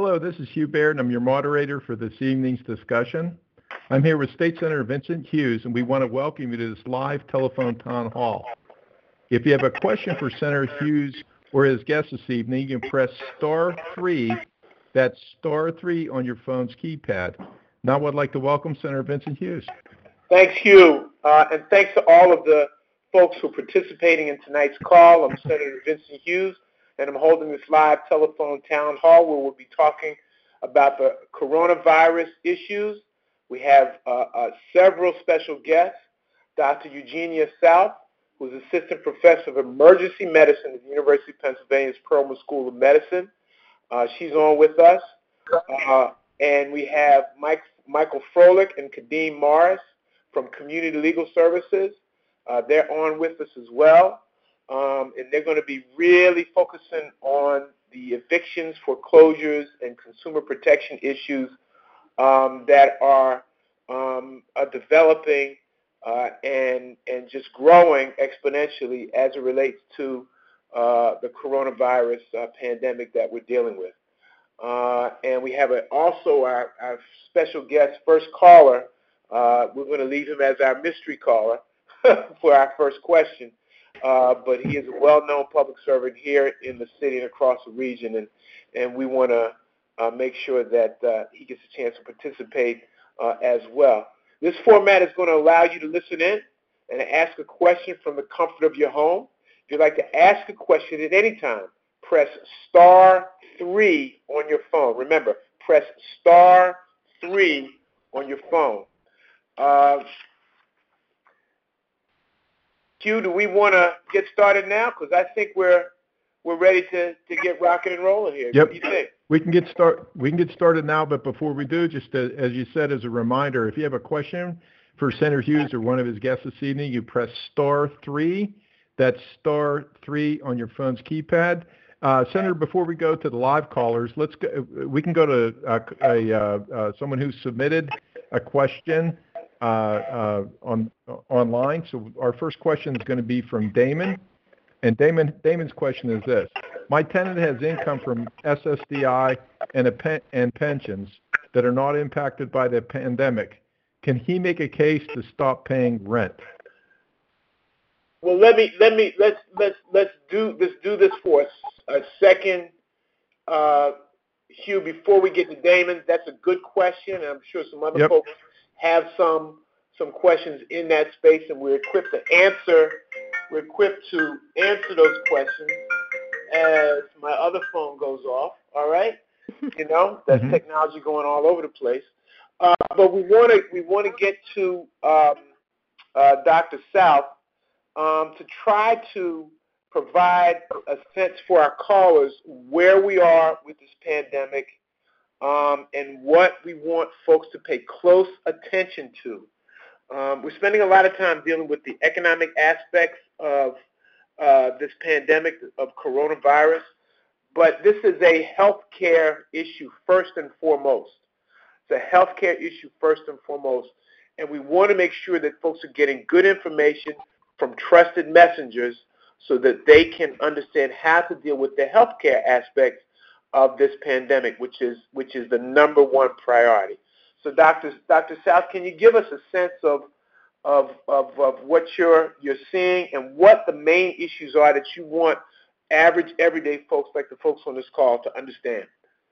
Hello, this is Hugh Baird, and I'm your moderator for this evening's discussion. I'm here with State Senator Vincent Hughes, and we want to welcome you to this live telephone town hall. If you have a question for Senator Hughes or his guest this evening, you can press *3. That's *3 on your phone's keypad. Now I'd like to welcome Senator Vincent Hughes. Thanks, Hugh, and thanks to all of the folks who are participating in tonight's call. I'm Senator Vincent Hughes, and I'm holding this live telephone town hall where we'll be talking about the coronavirus issues. We have several special guests. Dr. Eugenia South, who's Assistant Professor of Emergency Medicine at the University of Pennsylvania's Perelman School of Medicine. She's on with us. And we have Michael Froelich and Kadeem Morris from Community Legal Services. They're on with us as well. And they're going to be really focusing on the evictions, foreclosures, and consumer protection issues that are developing and just growing exponentially as it relates to the coronavirus pandemic that we're dealing with. And we have also our special guest, first caller. We're going to leave him as our mystery caller for our first question. But he is a well-known public servant here in the city and across the region, and we want to make sure that he gets a chance to participate as well. This format is going to allow you to listen in and ask a question from the comfort of your home. If you'd like to ask a question at any time, press *3 on your phone. Remember, press *3 on your phone. Hugh, do we want to get started now? Because I think we're ready to get rocking and rolling here. Yep. What do you think? We can get started now, but before we do, just as you said, as a reminder, if you have a question for Senator Hughes or one of his guests this evening, you press *3. That's *3 on your phone's keypad. Senator, before we go to the live callers, we can go to someone who submitted a question online. So our first question is going to be from Damon. And Damon's question is this: my tenant has income from SSDI and pensions that are not impacted by the pandemic. Can he make a case to stop paying rent? Well, let's do this for a second, Hugh. Before we get to Damon, that's a good question, and I'm sure some other folks have some questions in that space, and we're equipped to answer. We're equipped to answer those questions as my other phone goes off. All right, that's technology going all over the place. But we want to get to Dr. South to try to provide a sense for our callers where we are with this pandemic and what we want folks to pay close attention to. We're spending a lot of time dealing with the economic aspects of this pandemic of coronavirus, but this is a healthcare issue first and foremost. It's a healthcare issue first and foremost, and we want to make sure that folks are getting good information from trusted messengers so that they can understand how to deal with the healthcare aspects of this pandemic, which is the number one priority. So, Dr. South, can you give us a sense of what you're seeing and what the main issues are that you want average, everyday folks like the folks on this call to understand?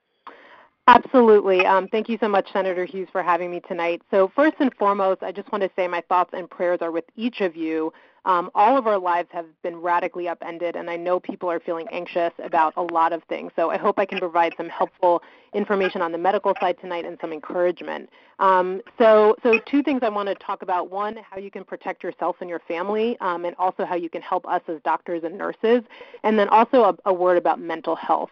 Absolutely. Thank you so much, Senator Hughes, for having me tonight. So first and foremost, I just want to say my thoughts and prayers are with each of you. All of our lives have been radically upended, and I know people are feeling anxious about a lot of things. So I hope I can provide some helpful information on the medical side tonight and some encouragement. So two things I want to talk about. One, how you can protect yourself and your family, and also how you can help us as doctors and nurses, and then also a word about mental health.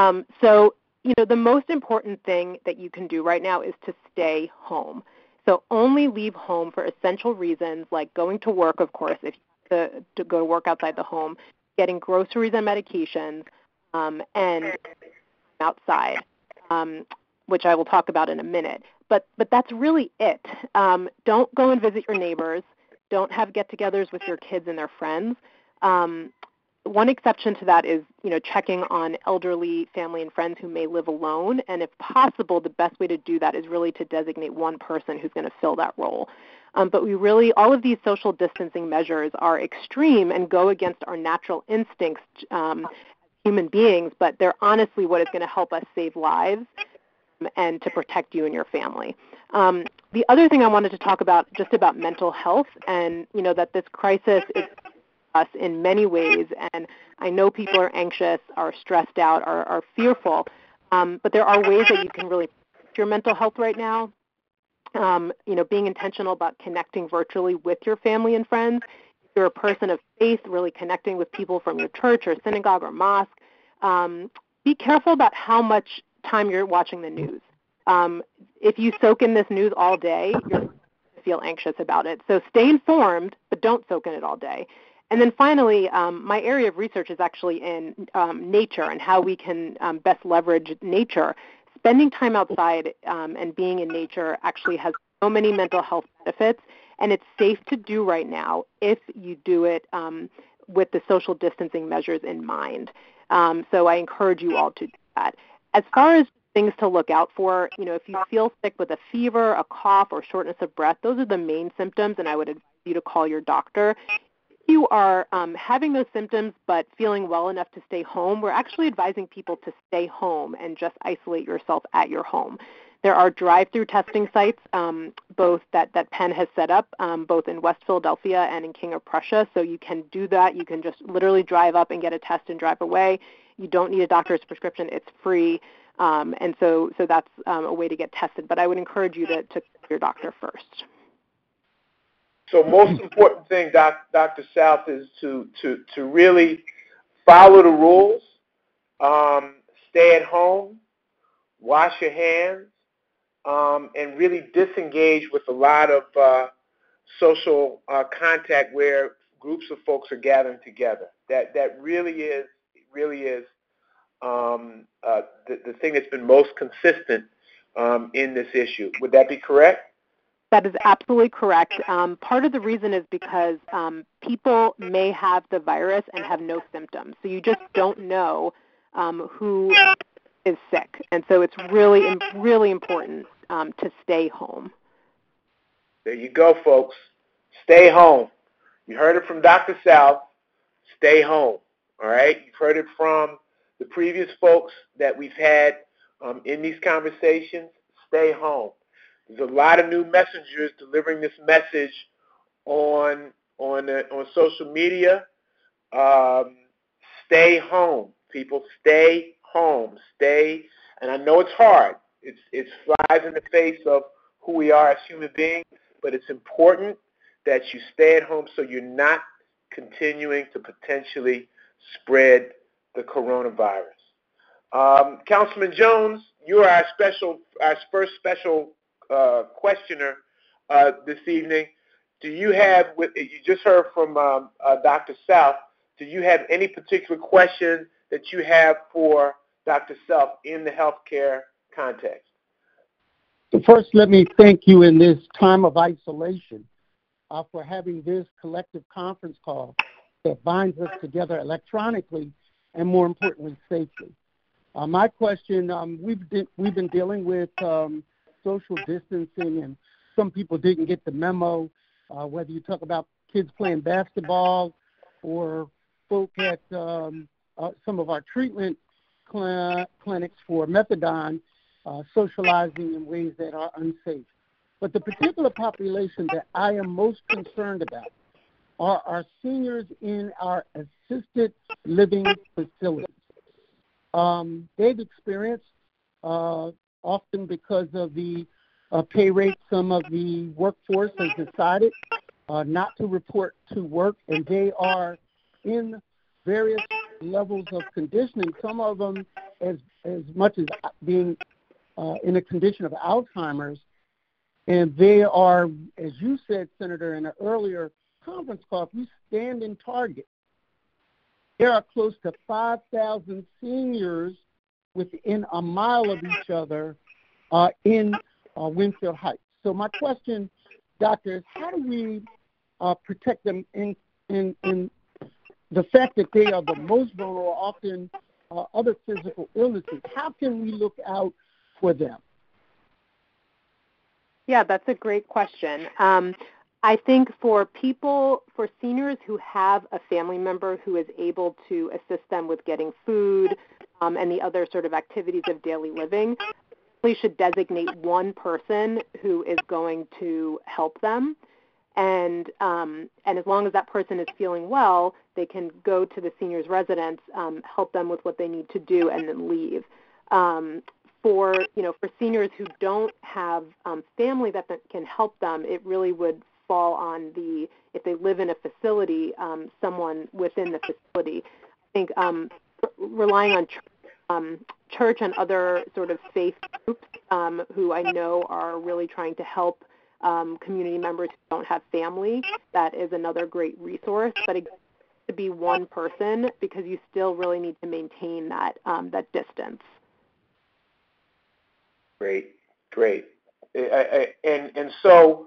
The most important thing that you can do right now is to stay home. So only leave home for essential reasons like going to work, of course, if you have to go to work outside the home, getting groceries and medications, and outside, which I will talk about in a minute. But that's really it. Don't go and visit your neighbors. Don't have get-togethers with your kids and their friends. one exception to that is, checking on elderly family and friends who may live alone. And if possible, the best way to do that is really to designate one person who's going to fill that role. But all of these social distancing measures are extreme and go against our natural instincts as human beings, but they're honestly what is going to help us save lives and to protect you and your family. The other thing I wanted to talk about, just about mental health, and that this crisis is us in many ways, and I know people are anxious, are stressed out, are fearful, but there are ways that you can really protect your mental health right now. Being intentional about connecting virtually with your family and friends. If you're a person of faith, really connecting with people from your church or synagogue or mosque. Be careful about how much time you're watching the news. If you soak in this news all day, you're going to feel anxious about it. So stay informed, but don't soak in it all day. And then finally, my area of research is actually in nature and how we can best leverage nature. Spending time outside and being in nature actually has so many mental health benefits, and it's safe to do right now if you do it with the social distancing measures in mind. So I encourage you all to do that. As far as things to look out for, if you feel sick with a fever, a cough, or shortness of breath, those are the main symptoms, and I would advise you to call your doctor. If you are having those symptoms but feeling well enough to stay home, we're actually advising people to stay home and just isolate yourself at your home. There are drive-through testing sites, both that Penn has set up, both in West Philadelphia and in King of Prussia. So you can do that. You can just literally drive up and get a test and drive away. You don't need a doctor's prescription. It's free. And so that's a way to get tested. But I would encourage you to call your doctor first. So most important thing, Dr. South, is to really follow the rules, stay at home, wash your hands, and really disengage with a lot of social contact where groups of folks are gathering together. That really is the thing that's been most consistent in this issue. Would that be correct? That is absolutely correct. Part of the reason is because people may have the virus and have no symptoms. So you just don't know who is sick. And so it's really, really important to stay home. There you go, folks. Stay home. You heard it from Dr. South. Stay home. All right? You've heard it from the previous folks that we've had in these conversations. Stay home. There's a lot of new messengers delivering this message on social media. Stay home, people. Stay home. Stay. And I know it's hard. It flies in the face of who we are as human beings, but it's important that you stay at home so you're not continuing to potentially spread the coronavirus. Councilman Jones, you are our first special questioner this evening. Do you have, you just heard from Dr. South, do you have any particular question that you have for Dr. South in the healthcare context? First, let me thank you in this time of isolation for having this collective conference call that binds us together electronically and, more importantly, safely. My question, we've been dealing with social distancing, and some people didn't get the memo, whether you talk about kids playing basketball or folk at some of our treatment clinics for methadone, socializing in ways that are unsafe. But the particular population that I am most concerned about are our seniors in our assisted living facilities. They've experienced, often because of the pay rate, some of the workforce has decided not to report to work, and they are in various levels of conditioning, some of them as much as being in a condition of Alzheimer's. And they are, as you said, Senator, in an earlier conference call, if you stand in Target, there are close to 5,000 seniors within a mile of each other in Winfield Heights. So my question, Doctor, is how do we protect them in the fact that they are the most vulnerable, often other physical illnesses. How can we look out for them? Yeah, that's a great question. I think for seniors who have a family member who is able to assist them with getting food and the other sort of activities of daily living, we should designate one person who is going to help them. And as long as that person is feeling well, they can go to the senior's residence, help them with what they need to do, and then leave. For seniors who don't have family that can help them, it really would fall on if they live in a facility, someone within the facility. I think relying on church and other sort of faith groups who I know are really trying to help community members who don't have family, that is another great resource. But again, to be one person, because you still really need to maintain that distance. Great. And so,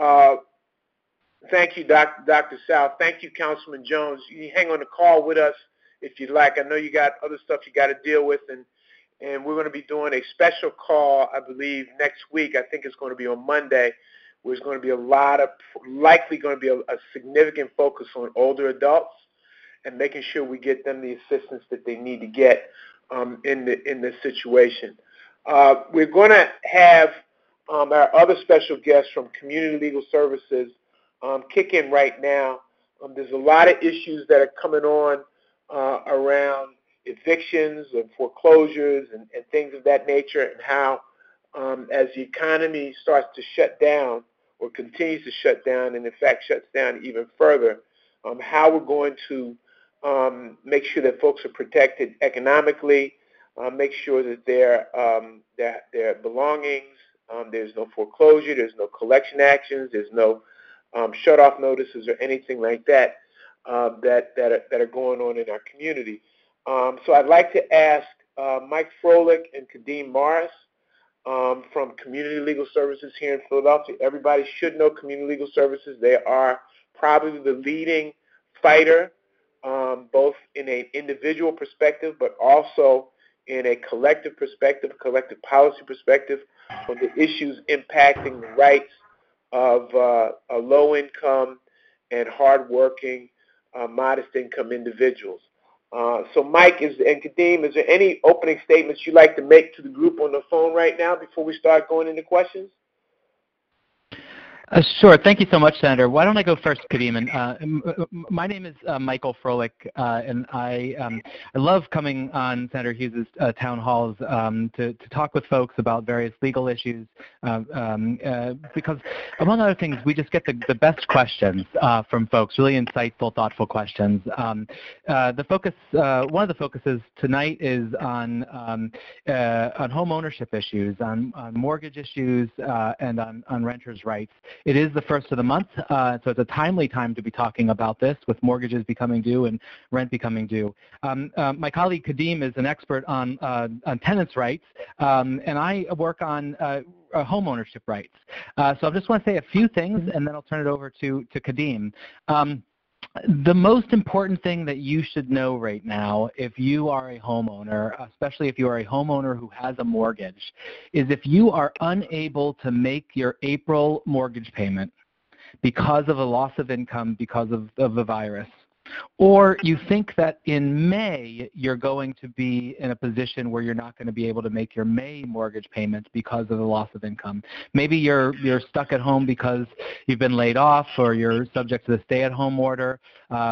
thank you, Dr. South. Thank you, Councilman Jones. You hang on the call with us if you'd like. I know you got other stuff you got to deal with, and we're going to be doing a special call, I believe, next week. I think it's going to be on Monday. There's going to be likely going to be a significant focus on older adults and making sure we get them the assistance that they need to get in this situation. We're going to have our other special guests from Community Legal Services kick in right now. There's a lot of issues that are coming on around evictions and foreclosures and things of that nature, and how as the economy starts to shut down or continues to shut down, and in fact shuts down even further, how we're going to make sure that folks are protected economically, make sure that their belongings, there's no foreclosure, there's no collection actions, there's no shut-off notices or anything like that that are going on in our community. So I'd like to ask Mike Froelich and Kadeem Morris from Community Legal Services here in Philadelphia. Everybody should know Community Legal Services. They are probably the leading fighter, both in an individual perspective, but also in a collective perspective, collective policy perspective, on the issues impacting the rights of low-income and hard-working, modest-income individuals. So Mike and Kadeem, is there any opening statements you'd like to make to the group on the phone right now before we start going into questions? Sure. Thank you so much, Senator. Why don't I go first, Kadeem? My name is Michael Froelich, and I love coming on Senator Hughes' town halls to talk with folks about various legal issues because, among other things, we just get the best questions from folks, really insightful, thoughtful questions. The focus, one of the focuses tonight is on home ownership issues, on mortgage issues, and on renters' rights. It is the first of the month, so it's a timely time to be talking about this, with mortgages becoming due and rent becoming due. My colleague Kadeem is an expert on tenants' rights, and I work on home ownership rights. So I just want to say a few things, and then I'll turn it over to Kadeem. The most important thing that you should know right now, if you are a homeowner, especially if you are a homeowner who has a mortgage, is if you are unable to make your April mortgage payment because of a loss of income because of the virus, or you think that in May you're going to be in a position where you're not going to be able to make your May mortgage payment because of the loss of income. Maybe you're stuck at home because you've been laid off, or you're subject to the stay-at-home order.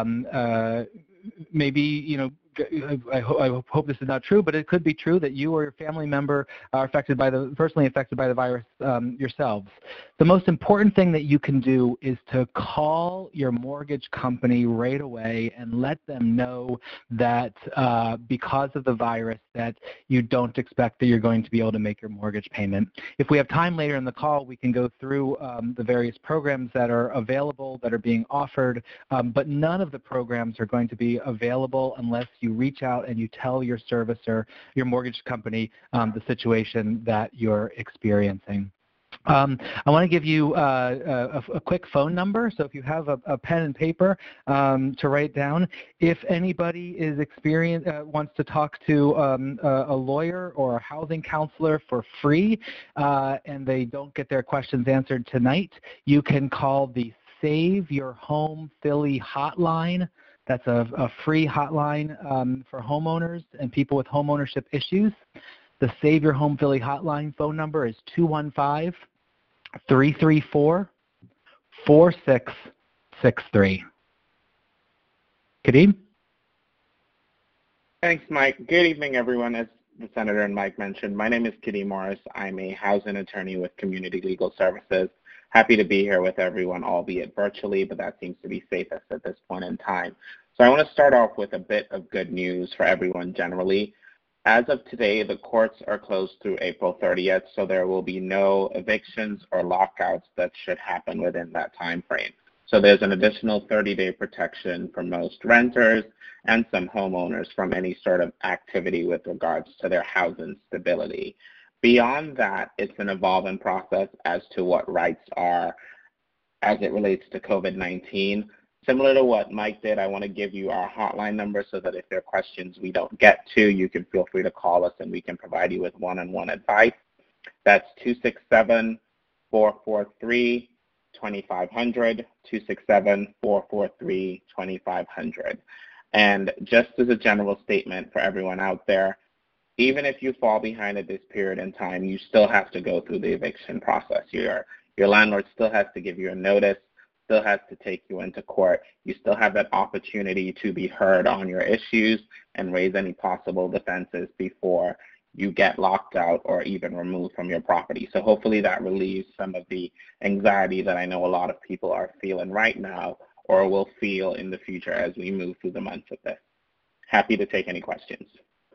Maybe, you know, I hope this is not true, but it could be true that you or your family member are personally affected by the virus yourselves. The most important thing that you can do is to call your mortgage company right away and let them know that because of the virus that you don't expect that you're going to be able to make your mortgage payment. If we have time later in the call, we can go through the various programs that are available, that are being offered, but none of the programs are going to be available unless you reach out and you tell your servicer, your mortgage company, the situation that you're experiencing. I want to give you a quick phone number, so if you have a pen and paper to write down, if anybody is wants to talk to a lawyer or a housing counselor for free and they don't get their questions answered tonight, you can call the Save Your Home Philly hotline. That's a free hotline for homeowners and people with homeownership issues. The Save Your Home Philly hotline phone number is 215-334-4663. Kadeem? Thanks, Mike. Good evening, everyone. As the Senator and Mike mentioned, my name is Kadeem Morris. I'm a housing attorney with Community Legal Services. Happy to be here with everyone, albeit virtually, but that seems to be safest at this point in time. So I want to start off with a bit of good news for everyone generally. As of today, the courts are closed through April 30th, so there will be no evictions or lockouts that should happen within that time frame. So there's an additional 30-day protection for most renters and some homeowners from any sort of activity with regards to their housing stability. Beyond that, it's an evolving process as to what rights are as it relates to COVID-19. Similar to what Mike did, I want to give you our hotline number so that if there are questions we don't get to, you can feel free to call us and we can provide you with one-on-one advice. That's 267-443-2500, 267-443-2500. And just as a general statement for everyone out there, even if you fall behind at this period in time, you still have to go through the eviction process. Your landlord still has to give you a notice, still has to take you into court. You still have that opportunity to be heard on your issues and raise any possible defenses before you get locked out or even removed from your property. So hopefully that relieves some of the anxiety that I know a lot of people are feeling right now or will feel in the future as we move through the months of this. Happy to take any questions.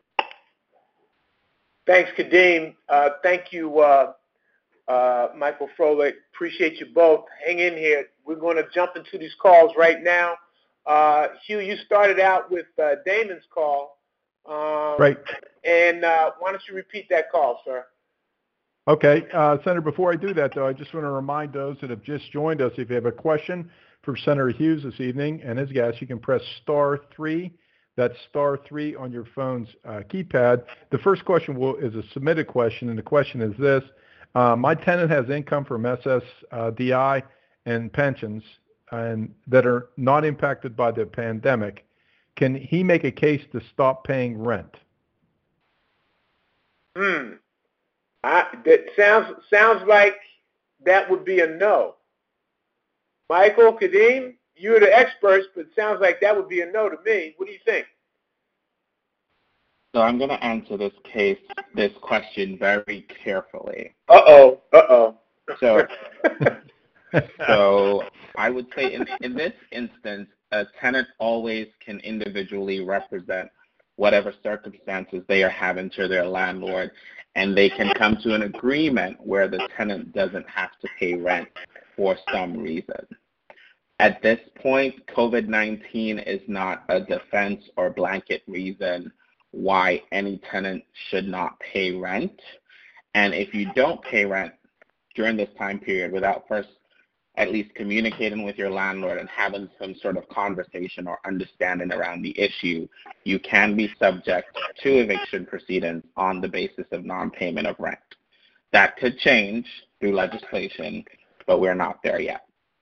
Thanks, Kadeem. Thank you, Michael Froelich. Appreciate you both. Hang in here. We're going to jump into these calls right now. Hugh, you started out with Damon's call. Right. And why don't you repeat that call, sir? Okay. Senator, before I do that, though, I just want to remind those that have just joined us, if you have a question for Senator Hughes this evening and his guest, you can press *3. That's *3 on your phone's keypad. The first question is a submitted question, and the question is this. My tenant has income from SSDI and pensions and that are not impacted by the pandemic. Can he make a case to stop paying rent? That sounds like that would be a no. Michael, Kadeem, you're the experts, but it sounds like that would be a no to me. What do you think? So I'm going to answer this question very carefully. Uh-oh. So I would say in this instance, a tenant always can individually represent whatever circumstances they are having to their landlord, and they can come to an agreement where the tenant doesn't have to pay rent for some reason. At this point, COVID-19 is not a defense or blanket reason why any tenant should not pay rent. And if you don't pay rent during this time period without first at least communicating with your landlord and having some sort of conversation or understanding around the issue, you can be subject to eviction proceedings on the basis of non-payment of rent. That could change through legislation, but we're not there yet.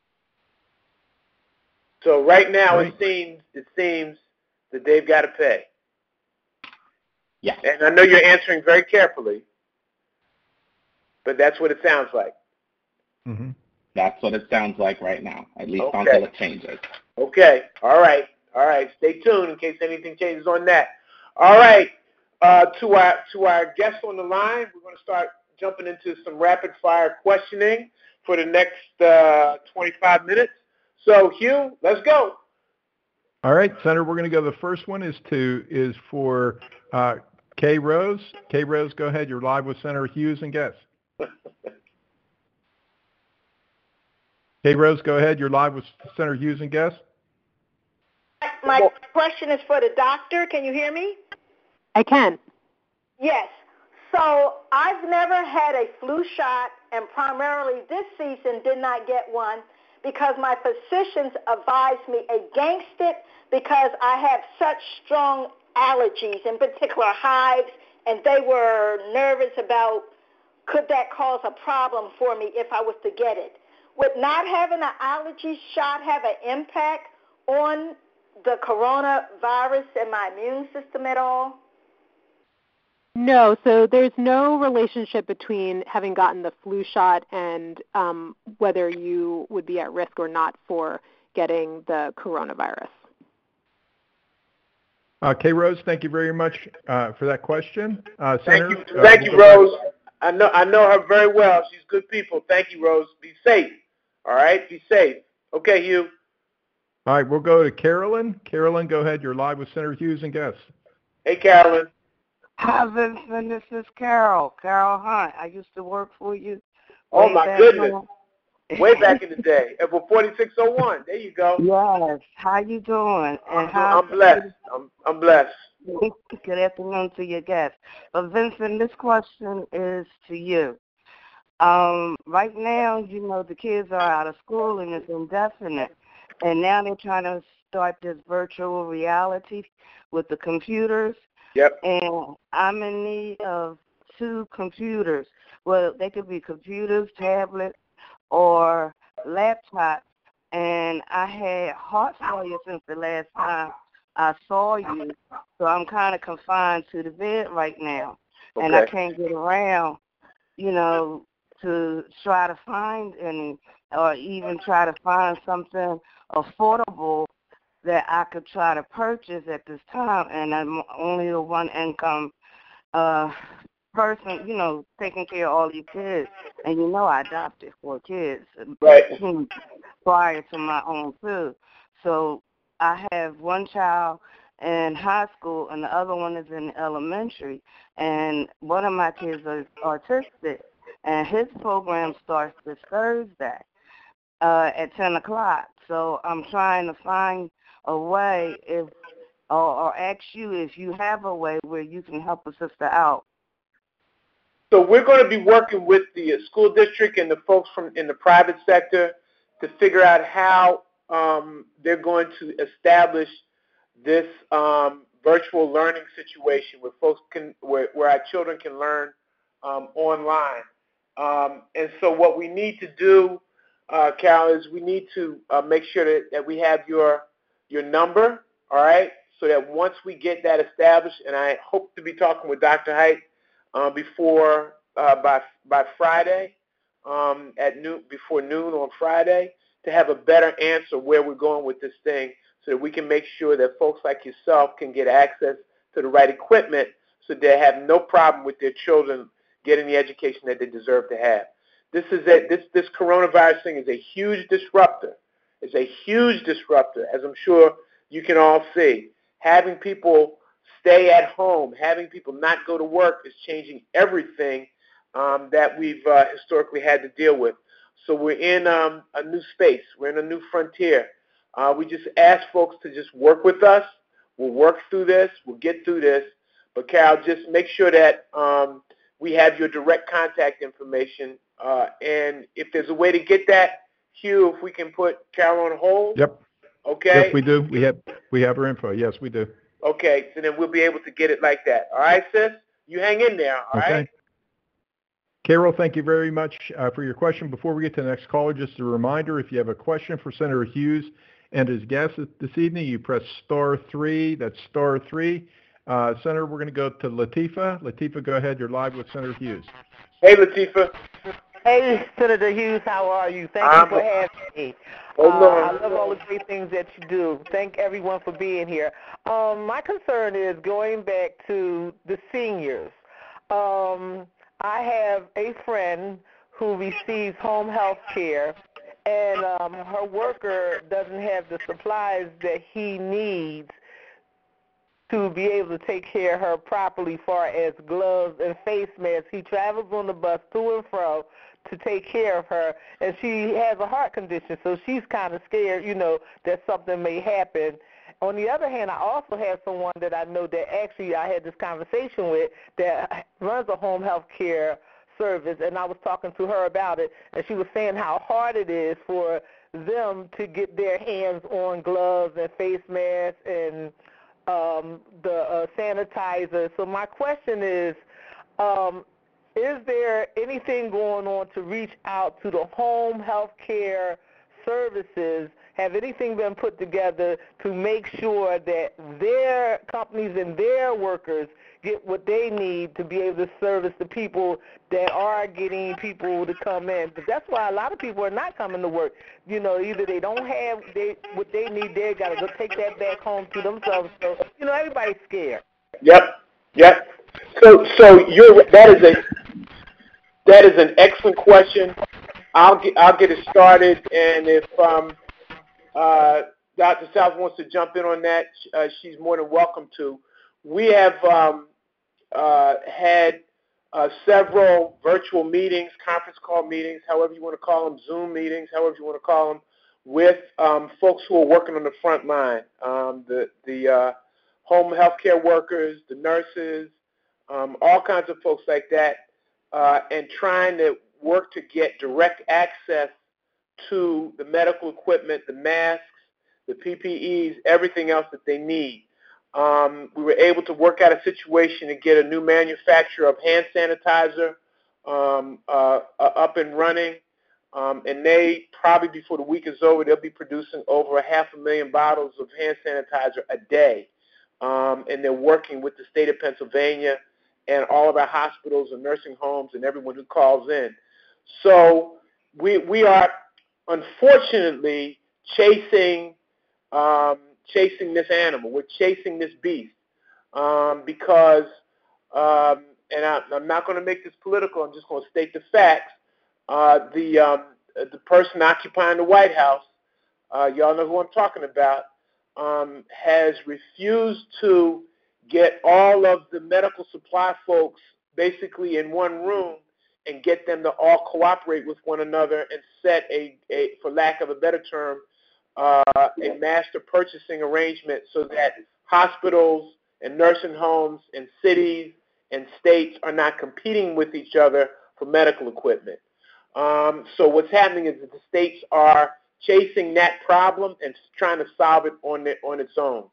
So right now it seems that they've got to pay. Yes. And I know you're answering very carefully, but that's what it sounds like. Mm-hmm. That's what it sounds like right now, at least until it changes. Okay. All right. Stay tuned in case anything changes on that. All right. To our guests on the line, we're going to start jumping into some rapid-fire questioning for the next 25 minutes. So, Hugh, let's go. All right, Senator, we're going to go. The first one is for Kay Rose. Kay Rose, go ahead. You're live with Senator Hughes and guests. Kay Rose, go ahead. You're live with Senator Hughes and guests. My question is for the doctor. Can you hear me? I can. Yes. So I've never had a flu shot and primarily this season did not get one because my physicians advised me against it because I have such strong allergies, in particular hives, and they were nervous about could that cause a problem for me if I was to get it. Would not having an allergy shot have an impact on the coronavirus and my immune system at all? No, so there's no relationship between having gotten the flu shot and whether you would be at risk or not for getting the coronavirus. Kay Rose, thank you very much for that question. Senator, thank you, Rose. I know her very well. She's good people. Thank you, Rose. Be safe. All right, be safe. Okay, Hugh. All right, we'll go to Carolyn. Carolyn, go ahead. You're live with Senator Hughes and guests. Hey, Carolyn. Hi, Vincent. This is Carol Hunt. I used to work for you. Oh, my goodness. Way back in the day. For 4601. There you go. Yes. How you doing? And I'm blessed. I'm blessed. Good afternoon to your guests. But, Vincent, this question is to you. Right now, you know, the kids are out of school and it's indefinite. And now they're trying to start this virtual reality with the computers. Yep. And I'm in need of 2 computers. Well, they could be computers, tablets, or laptops. And I had heart failure since the last time I saw you. So I'm kind of confined to the bed right now. Okay. And I can't get around, you know, to try to find any or even try to find something affordable that I could try to purchase at this time, and I'm only a one-income person, you know, taking care of all these kids. And you know I adopted 4 kids prior to my own too. So I have one child in high school and the other one is in elementary. And one of my kids is autistic, and his program starts this Thursday at 10 o'clock. So I'm trying to find a way or ask you if you have a way where you can help a sister out. So we're going to be working with the school district and the folks in the private sector to figure out how they're going to establish this virtual learning situation where folks where our children can learn online. And so what we need to do, Cal, is we need to make sure that we have your number, all right, so that once we get that established, and I hope to be talking with Dr. Height before by Friday at noon, before noon on Friday, to have a better answer where we're going with this thing, so that we can make sure that folks like yourself can get access to the right equipment, so they have no problem with their children getting the education that they deserve to have. This coronavirus thing is a huge disruptor. It's a huge disruptor, as I'm sure you can all see. Having people stay at home, having people not go to work is changing everything that we've historically had to deal with. So we're in a new space. We're in a new frontier. We just ask folks to just work with us. We'll work through this. We'll get through this. But, Carol, just make sure that we have your direct contact information. And if there's a way to get that, Hugh, if we can put Carol on hold. Yep. Okay. Yes, we do. We have her info. Yes, we do. Okay, so then we'll be able to get it like that. All right, sis? You hang in there, all right? Carol, thank you very much for your question. Before we get to the next caller, just a reminder, if you have a question for Senator Hughes and his guests this evening, you press *3. That's *3. Senator, we're going to go to Latifah. Latifah, go ahead. You're live with Senator Hughes. Hey, Latifah. Hey, Senator Hughes, how are you? Thank you for having me. I love all the great things that you do. Thank everyone for being here. My concern is going back to the seniors. I have a friend who receives home health care, and her worker doesn't have the supplies that he needs to be able to take care of her properly, far as gloves and face masks. He travels on the bus to and fro to take care of her, and she has a heart condition, so she's kind of scared, you know, that something may happen. On the other hand, I also have someone that I know that actually I had this conversation with that runs a home health care service, and I was talking to her about it, and she was saying how hard it is for them to get their hands on gloves and face masks and the sanitizer. So my question is there anything going on to reach out to the home health care services? Have anything been put together to make sure that their companies and their workers get what they need to be able to service the people that are getting people to come in? But that's why a lot of people are not coming to work. Either they don't have what they need, they got to go take that back home to themselves. So, everybody's scared. Yep. So that is an excellent question. I'll get it started, and if Dr. South wants to jump in on that, she's more than welcome to. We have had several virtual meetings, conference call meetings, however you want to call them, Zoom meetings, however you want to call them, with folks who are working on the front line, the home health care workers, the nurses, all kinds of folks like that, and trying to work to get direct access to the medical equipment, the masks, the PPEs, everything else that they need. We were able to work out a situation to get a new manufacturer of hand sanitizer up and running, and they probably before the week is over, they'll be producing over 500,000 bottles of hand sanitizer a day, and they're working with the state of Pennsylvania and all of our hospitals and nursing homes and everyone who calls in. So we are unfortunately chasing this animal. We're chasing this beast because, and I'm not going to make this political. I'm just going to state the facts. The person occupying the White House, y'all know who I'm talking about, has refused to get all of the medical supply folks basically in one room and get them to all cooperate with one another and set a for lack of a better term, a master purchasing arrangement so that hospitals and nursing homes and cities and states are not competing with each other for medical equipment. So what's happening is that the states are chasing that problem and trying to solve it on its own.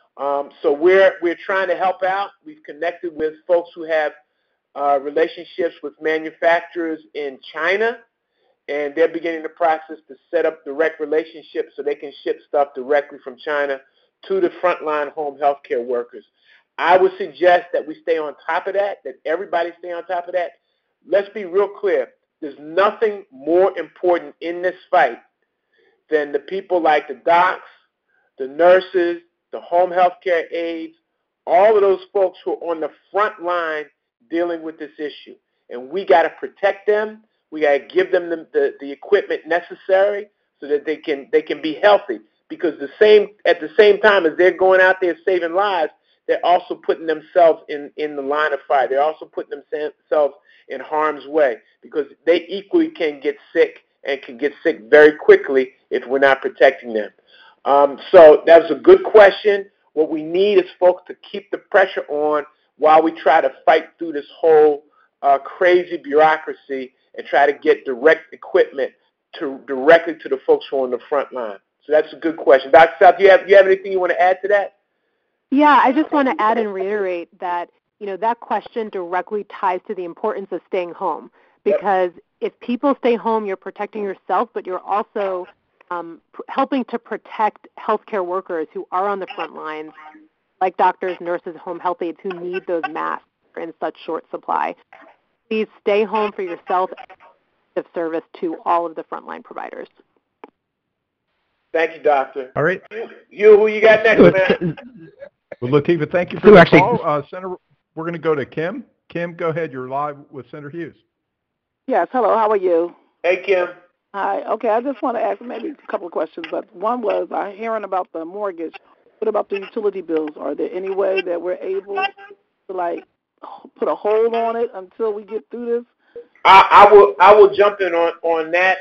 So we're trying to help out. We've connected with folks who have relationships with manufacturers in China, and they're beginning the process to set up direct relationships so they can ship stuff directly from China to the frontline home health care workers. I would suggest that we stay on top of that everybody stay on top of that. Let's be real clear. There's nothing more important in this fight than the people like the docs, the nurses, the home health care aides, all of those folks who are on the front line dealing with this issue. And we got to protect them. We got to give them the equipment necessary so that they can be healthy. Because at the same time as they're going out there saving lives, they're also putting themselves in the line of fire. They're also putting themselves in harm's way because they equally can get sick and can get sick very quickly if we're not protecting them. So that was a good question. What we need is folks to keep the pressure on while we try to fight through this whole crazy bureaucracy and try to get direct equipment directly to the folks who are on the front line. So that's a good question. Dr. South, do you have anything you want to add to that? Yeah, I just want to add and reiterate that, that question directly ties to the importance of staying home. Because if people stay home, you're protecting yourself, but you're also helping to protect healthcare workers who are on the front lines, like doctors, nurses, home health aides who need those masks in such short supply. Please stay home for yourself and of service to all of the frontline providers. Thank you, Doctor. All right. You who you got next, man? Well, Latifah, thank you for the call. Senator, we're going to go to Kim. Kim, go ahead. You're live with Senator Hughes. Yes, hello. How are you? Hey, Kim. Hi. Okay, I just want to ask maybe a couple of questions, but one was I'm hearing about the mortgage. What about the utility bills? Are there any way that we're able to put a hold on it until we get through this? I will jump in on that.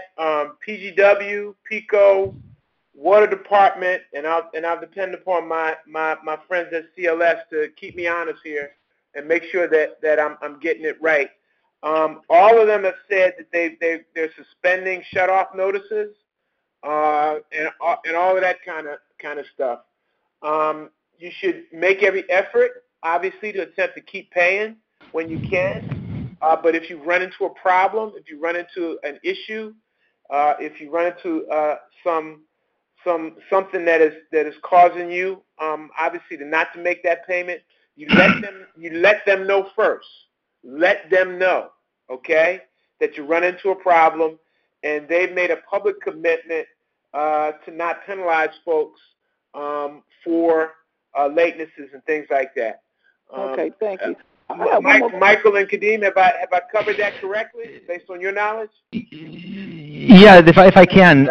PGW, PECO, Water Department, and I'll depend upon my friends at CLS to keep me honest here and make sure that I'm getting it right. All of them have said that they're suspending shut-off notices and all of that kind of stuff. You should make every effort, obviously, to attempt to keep paying when you can. But if you run into a problem, if you run into an issue, if you run into something that is causing you, obviously, not to make that payment, you let them know first. Let them know, okay, that you run into a problem, and they've made a public commitment to not penalize folks for latenesses and things like that. Okay, thank you. Michael and Kadeem, have I covered that correctly based on your knowledge? Yeah, if I can,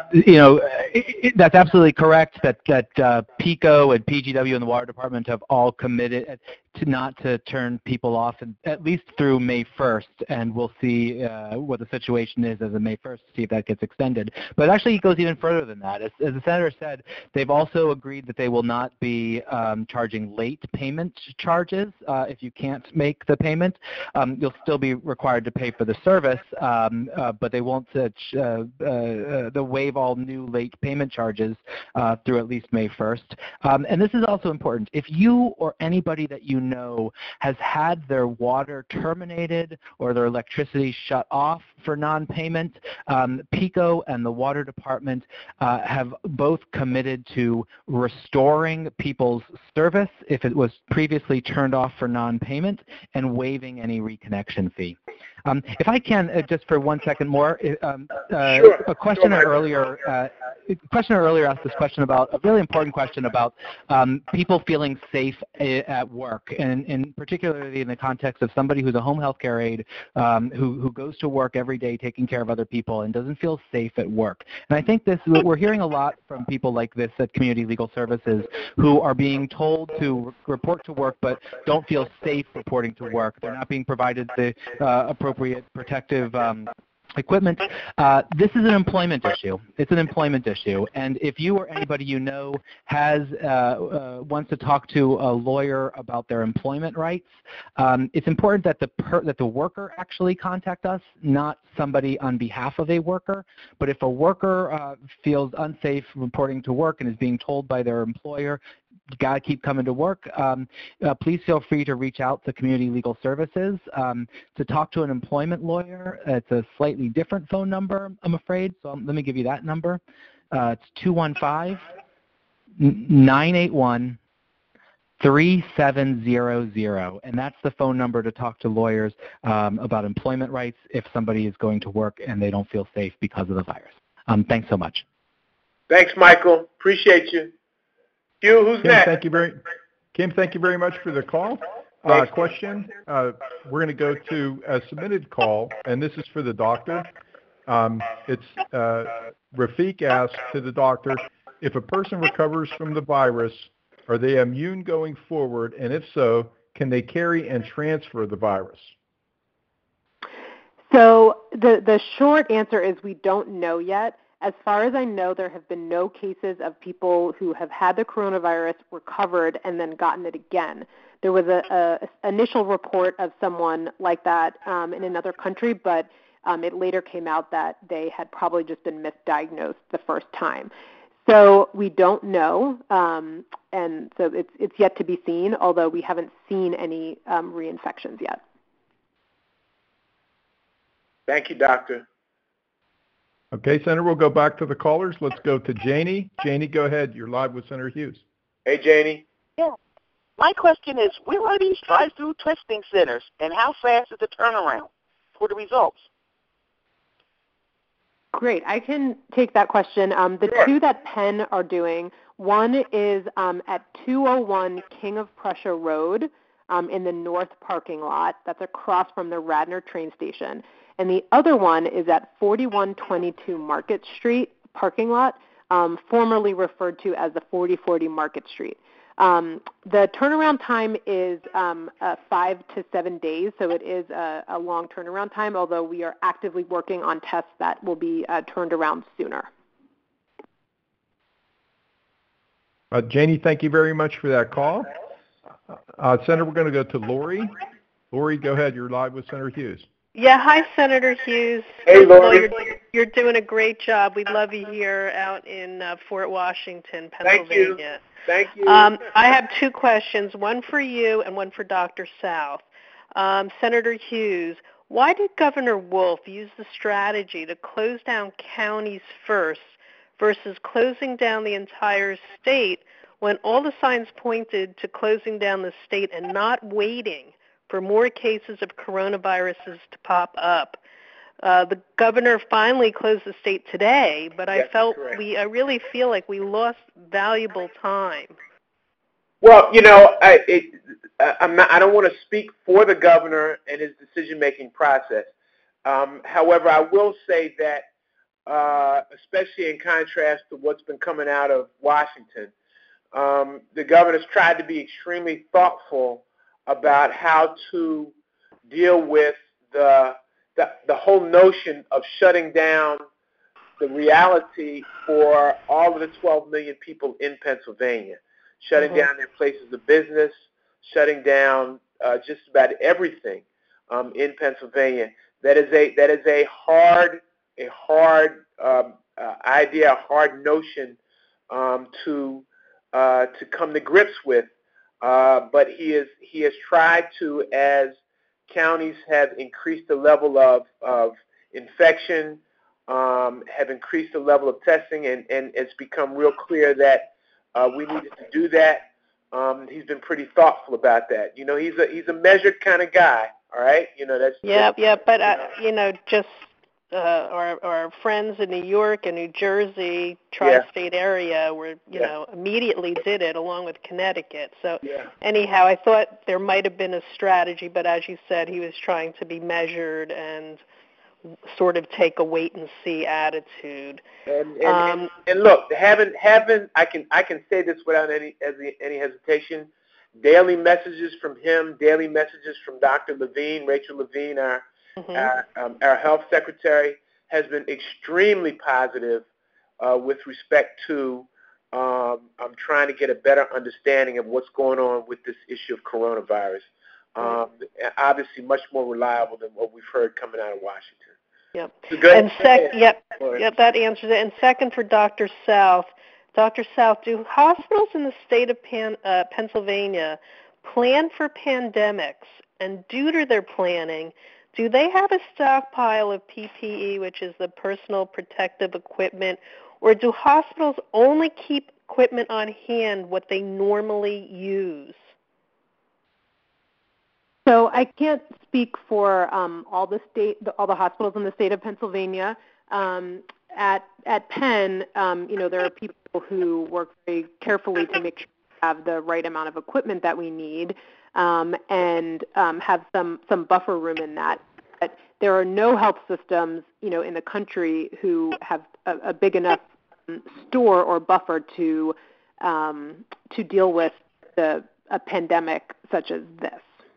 that's absolutely correct. That PECO and PGW and the Water Department have all committed not to turn people off, at least through May 1st, and we'll see what the situation is as of May 1st to see if that gets extended. But actually, it goes even further than that. As the Senator said, they've also agreed that they will not be charging late payment charges if you can't make the payment. You'll still be required to pay for the service, but they won't they'll waive all new late payment charges through at least May 1st. And this is also important. If you or anybody that you know has had their water terminated or their electricity shut off for non-payment, PECO and the Water Department have both committed to restoring people's service if it was previously turned off for non-payment and waiving any reconnection fee. If I can, just for 1 second more, Sure. A questioner earlier asked this question about a really important question about people feeling safe at work, and particularly in the context of somebody who's a home health care aide who goes to work every day taking care of other people and doesn't feel safe at work. And I think we're hearing a lot from people like this at Community Legal Services who are being told to report to work but don't feel safe reporting to work. They're not being provided the appropriate protective equipment. This is an employment issue. It's an employment issue. And if you or anybody you know wants to talk to a lawyer about their employment rights, it's important that the worker actually contact us, not somebody on behalf of a worker. But if a worker feels unsafe reporting to work and is being told by their employer, you got to keep coming to work, please feel free to reach out to Community Legal Services to talk to an employment lawyer. It's a slightly different phone number, I'm afraid, so let me give you that number. It's 215-981-3700, and that's the phone number to talk to lawyers about employment rights if somebody is going to work and they don't feel safe because of the virus. Thanks so much. Thanks, Michael. Appreciate you. Hugh, who's Kim, next? Kim, thank you very much for the call. Question. We're going to go to a submitted call, and this is for the doctor. Rafiq asked to the doctor, if a person recovers from the virus, are they immune going forward? And if so, can they carry and transfer the virus? So the short answer is we don't know yet. As far as I know, there have been no cases of people who have had the coronavirus, recovered, and then gotten it again. There was an initial report of someone like that in another country, but it later came out that they had probably just been misdiagnosed the first time. So we don't know, and so it's yet to be seen, although we haven't seen any reinfections yet. Thank you, Doctor. Okay, Senator, we'll go back to the callers. Let's go to Janie. Janie, go ahead. You're live with Senator Hughes. Hey, Janie. Yeah. My question is, where are these drive-through testing centers, and how fast is the turnaround for the results? Great. I can take that question. The two that Penn are doing, one is at 201 King of Prussia Road in the north parking lot. That's across from the Radnor train station. And the other one is at 4122 Market Street parking lot, formerly referred to as the 4040 Market Street. The turnaround time is 5 to 7 days, so it is a long turnaround time, although we are actively working on tests that will be turned around sooner. Janie, thank you very much for that call. Senator, we're going to go to Lori. Lori, go ahead. You're live with Senator Hughes. Yeah, hi, Senator Hughes. Hey, Lori. You're doing a great job. We love you here out in Fort Washington, Thank Pennsylvania. you. Thank you. I have two questions, one for you and one for Dr. South. Senator Hughes, why did Governor Wolf use the strategy to close down counties first versus closing down the entire state when all the signs pointed to closing down the state and not waiting for more cases of coronaviruses to pop up? The governor finally closed the state today, but I really feel like we lost valuable time. Well, I don't want to speak for the governor and his decision-making process. However, I will say that, especially in contrast to what's been coming out of Washington, the governor's tried to be extremely thoughtful about how to deal with the whole notion of shutting down the reality for all of the 12 million people in Pennsylvania, shutting down their places of business, shutting down just about everything in Pennsylvania. That is a hard idea, a hard notion to come to grips with. But he has tried to, as counties have increased the level of infection, have increased the level of testing, and it's become real clear that we needed to do that. He's been pretty thoughtful about that. He's a measured kind of guy. All right, but just our friends in New York and New Jersey, tri-state area, were immediately did it along with Connecticut. So anyhow, I thought there might have been a strategy, but as you said, he was trying to be measured and sort of take a wait and see attitude. And look, I can say this without any hesitation. Daily messages from him, daily messages from Dr. Levine, Rachel Levine, our health secretary, has been extremely positive with respect to trying to get a better understanding of what's going on with this issue of coronavirus. Obviously, much more reliable than what we've heard coming out of Washington. Yep. And that answers it. And second, for Dr. South. Dr. South, do hospitals in the state of Pennsylvania plan for pandemics? And due to their planning, do they have a stockpile of PPE, which is the personal protective equipment, or do hospitals only keep equipment on hand what they normally use? So I can't speak for all the hospitals in the state of Pennsylvania. At Penn, there are people who work very carefully to make sure we have the right amount of equipment that we need, and have some buffer room in that. But there are no health systems, in the country who have a big enough store or buffer to deal with a pandemic such as this.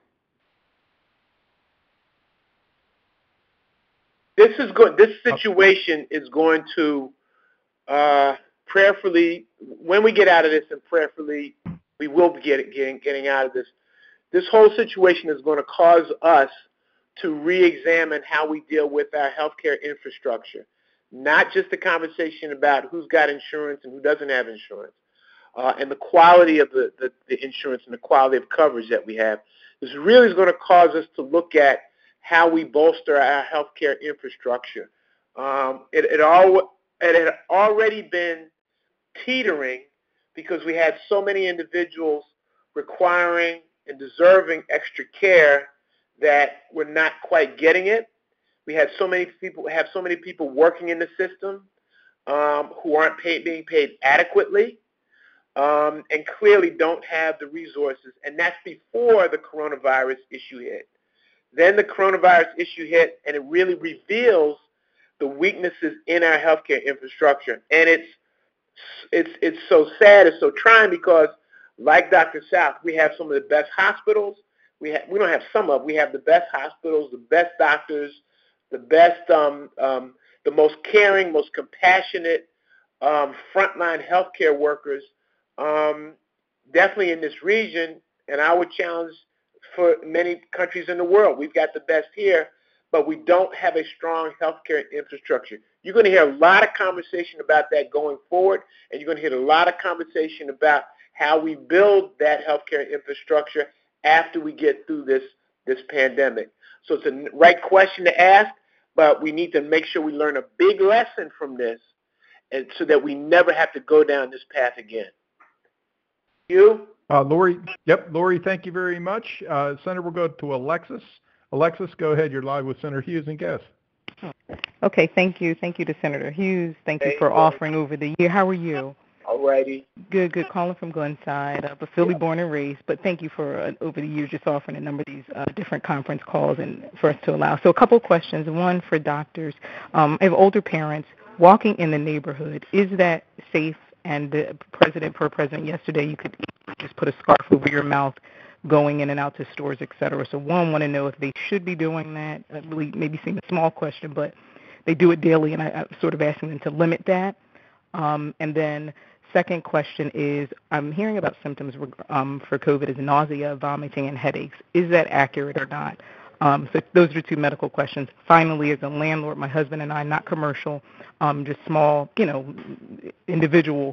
This situation is going to prayerfully, when we get out of this, and prayerfully we will be getting out of this. This whole situation is going to cause us to re-examine how we deal with our healthcare infrastructure, not just the conversation about who's got insurance and who doesn't have insurance, and the quality of the insurance and the quality of coverage that we have. This really is going to cause us to look at how we bolster our healthcare infrastructure. It had already been teetering because we had so many individuals requiring and deserving extra care that were not quite getting it. We had so many people working in the system who aren't being paid adequately, and clearly don't have the resources. And that's before the coronavirus issue hit. Then the coronavirus issue hit, and it really reveals the weaknesses in our healthcare infrastructure. And it's so sad, it's so trying, because, like Dr. South, we have some of the best hospitals. We don't have some of. We have the best hospitals, the best doctors, the best, the most caring, most compassionate frontline healthcare workers, definitely in this region. And I would challenge for many countries in the world. We've got the best here, but we don't have a strong healthcare infrastructure. You're going to hear a lot of conversation about that going forward, and you're going to hear a lot of conversation about how we build that healthcare infrastructure after we get through this pandemic. So it's a right question to ask, but we need to make sure we learn a big lesson from this, and so that we never have to go down this path again. You? Lori, Lori, thank you very much. Senator, we'll go to Alexis. Alexis, go ahead. You're live with Senator Hughes and guests. Okay, thank you. Thank you to Senator Hughes. Thank you for offering over the year. How are you? All righty. Good. Calling from Glenside, but Philly born and raised. But thank you for over the years just offering a number of these different conference calls and for us to allow. So a couple of questions. One for doctors. I have older parents walking in the neighborhood. Is that safe? And the president yesterday, you could just put a scarf over your mouth going in and out to stores, et cetera. So one, want to know if they should be doing that. It really maybe seem a small question, but they do it daily, and I'm sort of asking them to limit that. And then second question is, I'm hearing about symptoms for COVID as nausea, vomiting, and headaches. Is that accurate or not? So those are two medical questions. Finally, as a landlord, my husband and I, not commercial, just small, individual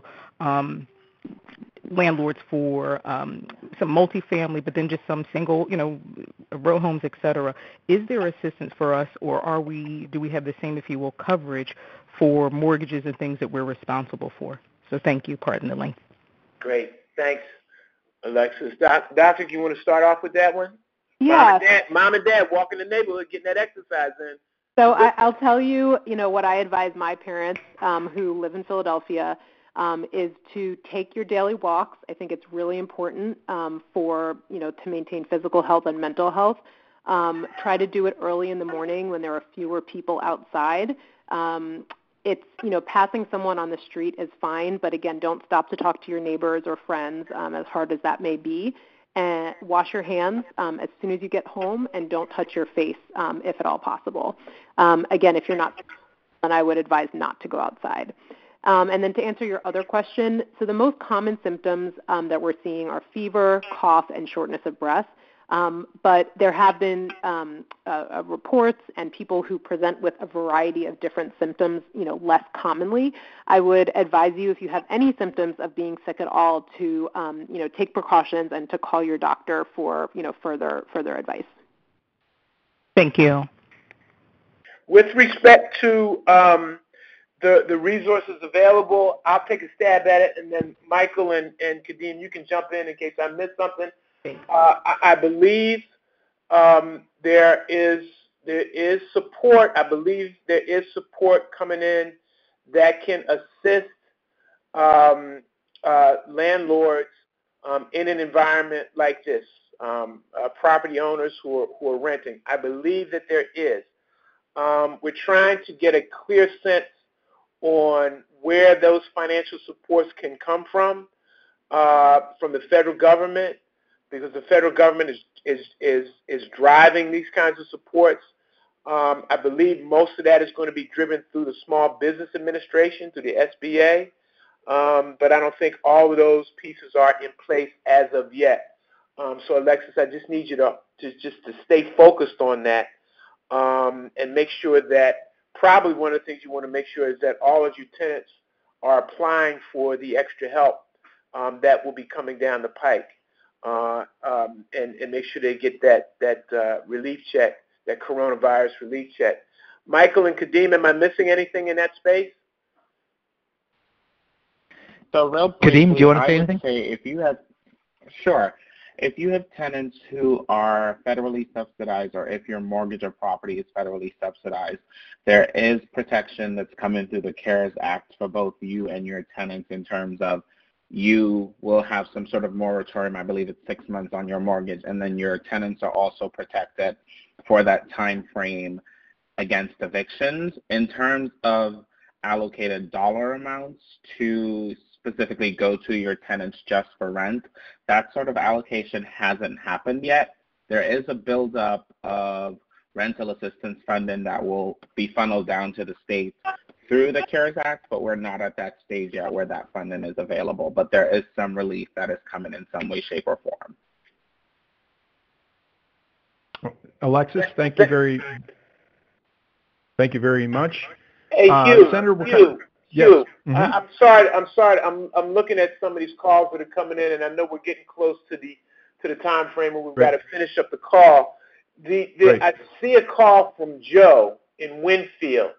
landlords for some multifamily, but then just some single, row homes, et cetera. Is there assistance for us, or do we have the same, if you will, coverage for mortgages and things that we're responsible for? So thank you. Pardon the length. Great. Thanks, Alexis. Doctor, you want to start off with that one? Yeah. Mom and dad walk in the neighborhood getting that exercise in. So I'll tell you, what I advise my parents who live in Philadelphia is to take your daily walks. I think it's really important for, to maintain physical health and mental health. Try to do it early in the morning when there are fewer people outside. It's, passing someone on the street is fine, but again, don't stop to talk to your neighbors or friends, as hard as that may be. And wash your hands as soon as you get home, and don't touch your face if at all possible. Again, if you're not, then I would advise not to go outside. And then to answer your other question, so the most common symptoms that we're seeing are fever, cough, and shortness of breath. But there have been reports and people who present with a variety of different symptoms, less commonly. I would advise you, if you have any symptoms of being sick at all, to, take precautions and to call your doctor for, further advice. Thank you. With respect to the resources available, I'll take a stab at it, and then Michael and Kadeem, you can jump in case I missed something. I believe there is support. I believe there is support coming in that can assist landlords in an environment like this, property owners who are renting. I believe that there is. We're trying to get a clear sense on where those financial supports can come from the federal government, because the federal government is driving these kinds of supports. I believe most of that is going to be driven through the Small Business Administration, through the SBA, but I don't think all of those pieces are in place as of yet. So Alexis, I just need you to stay focused on that and make sure that probably one of the things you want to make sure is that all of your tenants are applying for the extra help that will be coming down the pike. And make sure they get that relief check, that coronavirus relief check. Michael and Kadeem, am I missing anything in that space? So real briefly, Kadeem, do you want to say anything? If you have tenants who are federally subsidized, or if your mortgage or property is federally subsidized, there is protection that's coming through the CARES Act for both you and your tenants in terms of you will have some sort of moratorium. I believe it's 6 months on your mortgage, and then your tenants are also protected for that time frame against evictions. In terms of allocated dollar amounts to specifically go to your tenants just for rent, that sort of allocation hasn't happened yet. There is a buildup of rental assistance funding that will be funneled down to the states through the CARES Act, but we're not at that stage yet where that funding is available. But there is some relief that is coming in some way, shape, or form. Alexis, thank you very Thank you very much. Hey, Hugh. Senator, Hugh. Mm-hmm. I'm sorry. I'm looking at some of these calls that are coming in, and I know we're getting close to the time frame where we've got to finish up the call. I see a call from Joe in Winfield.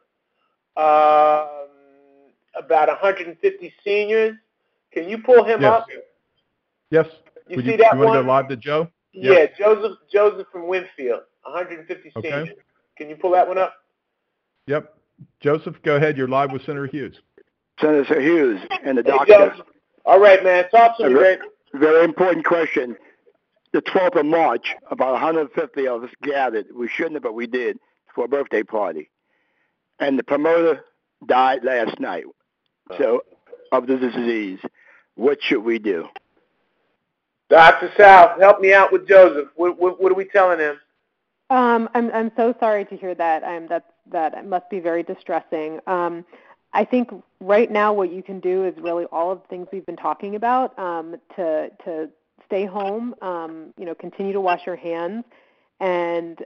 About 150 seniors. Can you pull him up? Yes. You see that one? You want to go live to Joe? Yeah, Joseph from Winfield, 150 seniors. Can you pull that one up? Yep. Joseph, go ahead. You're live with Senator Hughes. Senator Hughes and the doctor. Joseph. All right, man. Talk to me, man. Very important question. The 12th of March, about 150 of us gathered. We shouldn't have, but we did, for a birthday party. And the promoter died last night. So, of the disease. What should we do? Dr. South, help me out with Joseph. What are we telling him? I'm so sorry to hear that. That must be very distressing. I think right now what you can do is really all of the things we've been talking about to stay home. Continue to wash your hands and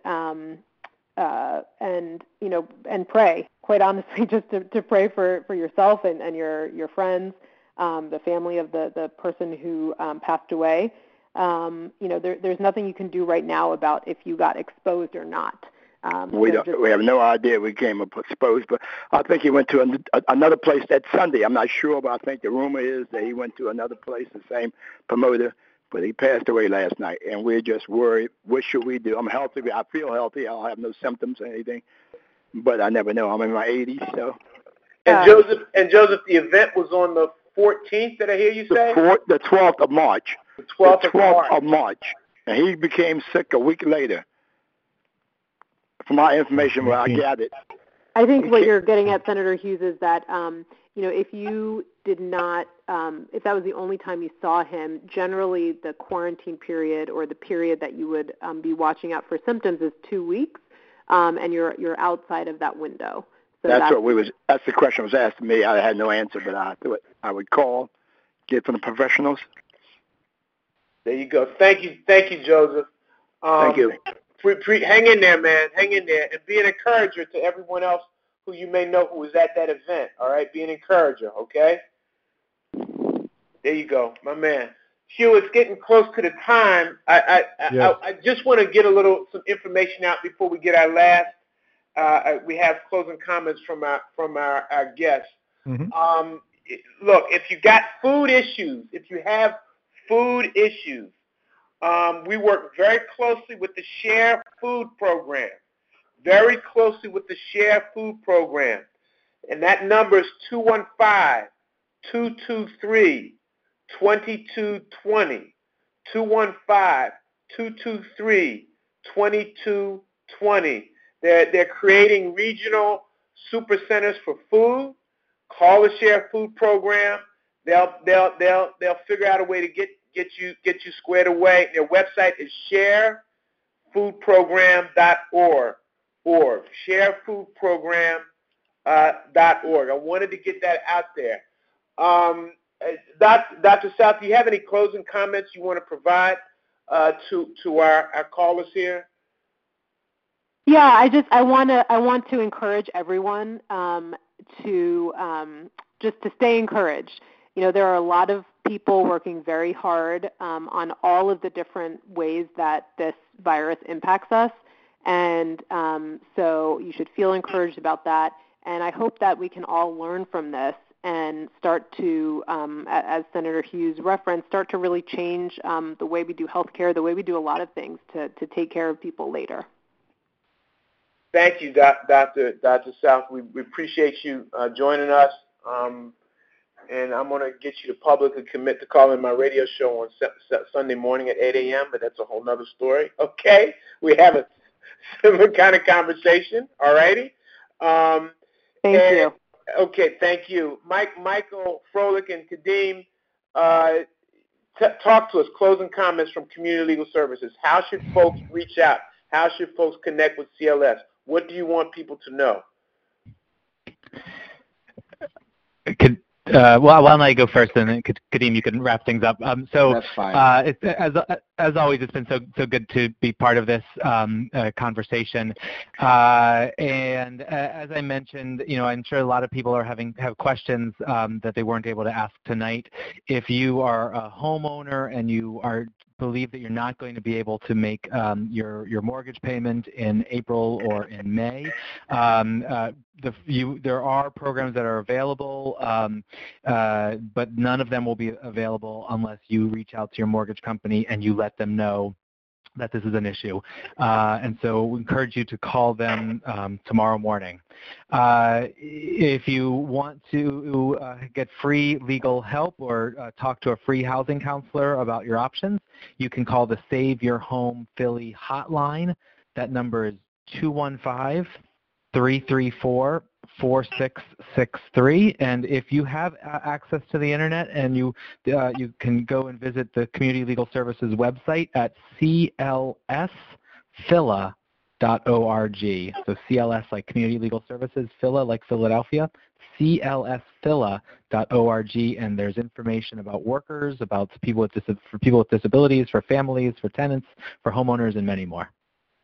pray. Quite honestly, just to pray for yourself and your friends, the family of the person who passed away. There's nothing you can do right now about if you got exposed or not. We have no idea we came exposed, but I think he went to another place that Sunday. I'm not sure, but I think the rumor is that he went to another place, the same promoter, but he passed away last night, and we're just worried. What should we do? I'm healthy. I feel healthy. I don't have no symptoms or anything, but I never know. I'm in my 80s, so. And Joseph, the event was on the 14th. Did I hear you say? The 12th of March. The 12th of March, and he became sick a week later. From my information, where I gathered. I think what you're getting at, Senator Hughes, is that if you did not, if that was the only time you saw him, generally the quarantine period or the period that you would be watching out for symptoms is 2 weeks, and you're outside of that window. So that's the question was asked to me. I had no answer, but I thought I would call, get from the professionals. There you go. Thank you, Joseph. Thank you. Hang in there, man. Hang in there, and be an encourager to everyone else who you may know who was at that event. All right, be an encourager. Okay. There you go, my man. Hugh, it's getting close to the time. I just want to get some information out before we get our last. We have closing comments from our guests. Mm-hmm. Look, if you got food issues, if you have food issues, we work very closely with the Share Food Program. Very closely with the Share Food Program. And that number is 215-223-2220. 215-223-2220. They're creating regional super centers for food. Call the Share Food Program. They'll figure out a way to get you squared away. Their website is sharefoodprogram.org. Sharefoodprogram.org. I wanted to get that out there. Dr. South, do you have any closing comments you want to provide to our callers here? Yeah, I want to encourage everyone to stay encouraged. There are a lot of people working very hard on all of the different ways that this virus impacts us, and so you should feel encouraged about that. And I hope that we can all learn from this and start to, as Senator Hughes referenced, start to really change the way we do healthcare, the way we do a lot of things to take care of people later. Thank you, Dr. South. We appreciate you joining us. And I'm going to get you to publicly commit to calling my radio show on Sunday morning at 8 a.m., but that's a whole nother story. Okay? We have a similar kind of conversation. All righty? Thank you. Okay, thank you. Michael Froelich and Kadeem, talk to us, closing comments from Community Legal Services. How should folks reach out? How should folks connect with CLS? What do you want people to know? Well, why don't I go first, and then Kadeem, you can wrap things up. That's fine. As always, it's been so good to be part of this conversation. And as I mentioned, I'm sure a lot of people have questions that they weren't able to ask tonight. If you are a homeowner and you believe that you're not going to be able to make your mortgage payment in April or in May, there are programs that are available, but none of them will be available unless you reach out to your mortgage company and you let them know that this is an issue. And so we encourage you to call them tomorrow morning. If you want to get free legal help or talk to a free housing counselor about your options, you can call the Save Your Home Philly hotline. That number is 215-334-4663. And if you have access to the internet, and you can go and visit the Community Legal Services website at clsphila.org. So CLS like Community Legal Services, Phila like Philadelphia, clsphila.org, and there's information about workers, about for people with disabilities, for families, for tenants, for homeowners, and many more.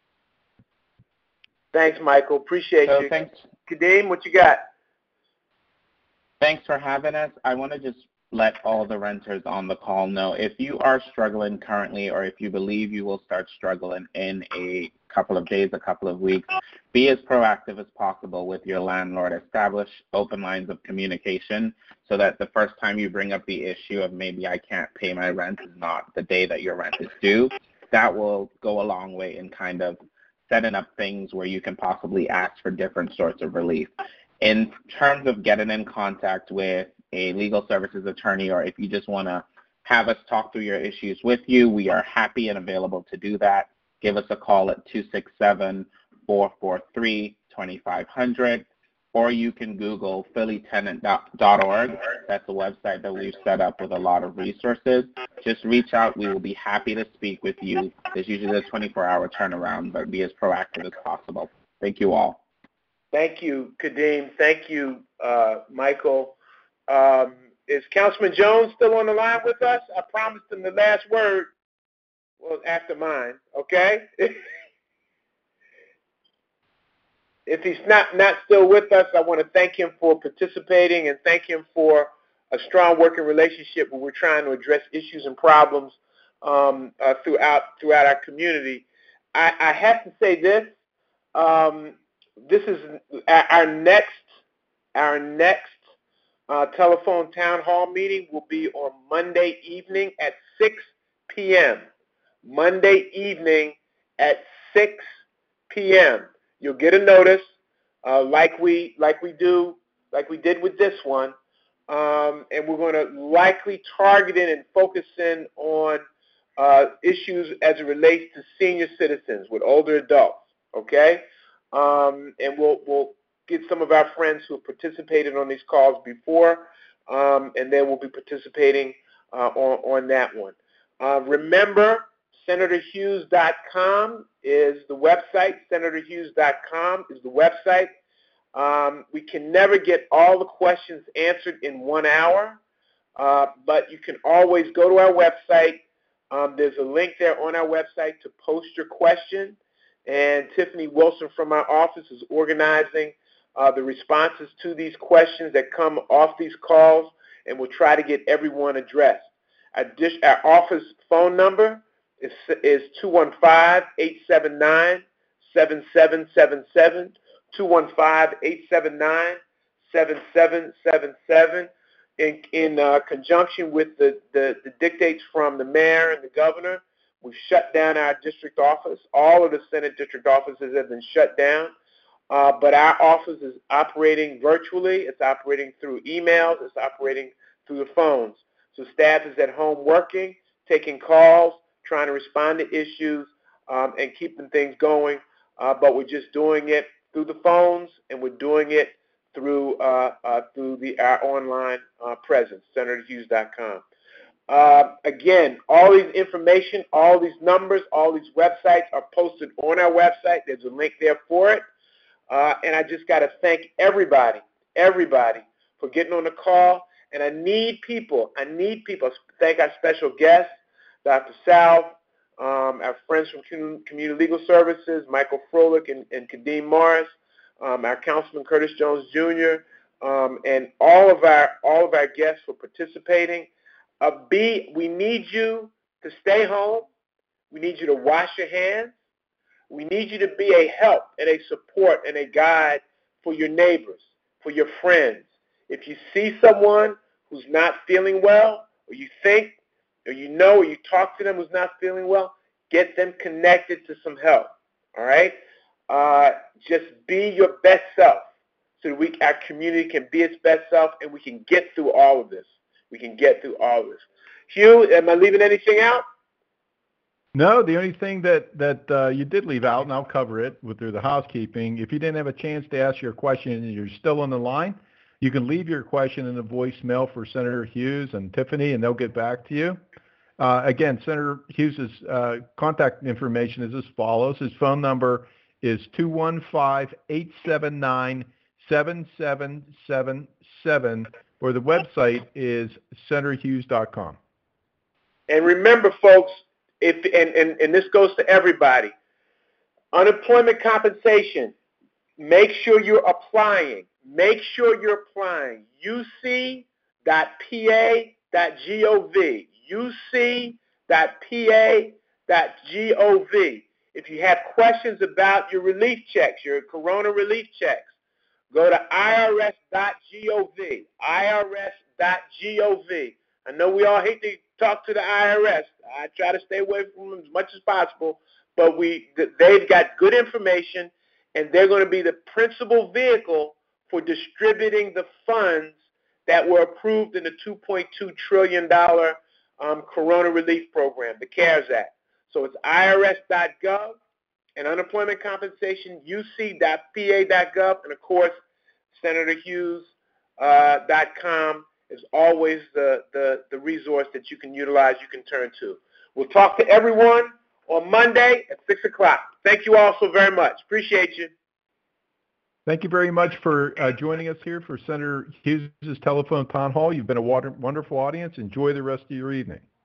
Thanks, Michael. Appreciate you. Thanks. Kadeem, what you got? Thanks for having us. I want to just let all the renters on the call know, if you are struggling currently, or if you believe you will start struggling in a couple of days, a couple of weeks, be as proactive as possible with your landlord. Establish open lines of communication so that the first time you bring up the issue of maybe I can't pay my rent is not the day that your rent is due. That will go a long way in kind of setting up things where you can possibly ask for different sorts of relief. In terms of getting in contact with a legal services attorney, or if you just want to have us talk through your issues with you, we are happy and available to do that. Give us a call at 267-443-2500, or you can Google phillytenant.org. That's a website that we've set up with a lot of resources. Just reach out. We will be happy to speak with you. There's usually a 24-hour turnaround, but be as proactive as possible. Thank you all. Thank you, Kadeem. Thank you, Michael. Is Councilman Jones still on the line with us? I promised him the last word was after mine, okay? If he's not still with us, I want to thank him for participating and thank him for a strong working relationship where we're trying to address issues and problems throughout our community. I have to say this. This is our next telephone town hall meeting will be on Monday evening at 6 p.m. Monday evening at 6 p.m. You'll get a notice, like we did with this one, and we're going to likely target it and focus in on issues as it relates to senior citizens with older adults. Okay. And we'll get some of our friends who have participated on these calls before, and then we'll be participating on that one. Remember, SenatorHughes.com is the website. SenatorHughes.com is the website. We can never get all the questions answered in 1 hour, but you can always go to our website. There's a link there on our website to post your question. And Tiffany Wilson from our office is organizing the responses to these questions that come off these calls, and we'll try to get everyone addressed. Our office phone number is 215-879-7777, 215-879-7777. In conjunction with the dictates from the mayor and the governor, we've shut down our district office. All of the Senate district offices have been shut down, but our office is operating virtually. It's operating through emails. It's operating through the phones. So staff is at home working, taking calls, trying to respond to issues, and keeping things going. But we're just doing it through the phones, and we're doing it through our online presence, SenatorHughes.com. Again, all these information, all these numbers, all these websites are posted on our website. There's a link there for it. And I just got to thank everybody for getting on the call. And I need people. Thank our special guest, Dr. South, our friends from Community Legal Services, Michael Froelich and Kadeem Morris, our Councilman Curtis Jones Jr., and all of our guests for participating. We need you to stay home. We need you to wash your hands. We need you to be a help and a support and a guide for your neighbors, for your friends. If you see someone who's not feeling well, or you think, or you know, or you talk to them who's not feeling well, get them connected to some help, all right? Just be your best self so that our community can be its best self and we can get through all of this. Hugh, am I leaving anything out? No, the only thing that you did leave out, and I'll cover it through the housekeeping, if you didn't have a chance to ask your question and you're still on the line, you can leave your question in a voicemail for Senator Hughes and Tiffany, and they'll get back to you. Again, Senator Hughes' contact information is as follows. His phone number is 215-879-7777, or the website is senatorhughes.com. And remember, folks, and this goes to everybody, unemployment compensation, make sure you're applying. uc.pa.gov. uc.pa.gov. If you have questions about your relief checks, your corona relief checks, go to irs.gov. irs.gov. I know we all hate to talk to the IRS. I try to stay away from them as much as possible, but they've got good information, and they're going to be the principal vehicle for distributing the funds that were approved in the $2.2 trillion Corona Relief Program, the CARES Act. So it's irs.gov, and unemployment compensation, uc.pa.gov, and of course, senatorhughes.com is always the resource that you can utilize, you can turn to. We'll talk to everyone on Monday at 6 o'clock. Thank you all so very much. Appreciate you. Thank you very much for joining us here for Senator Hughes' telephone town hall. You've been a wonderful audience. Enjoy the rest of your evening.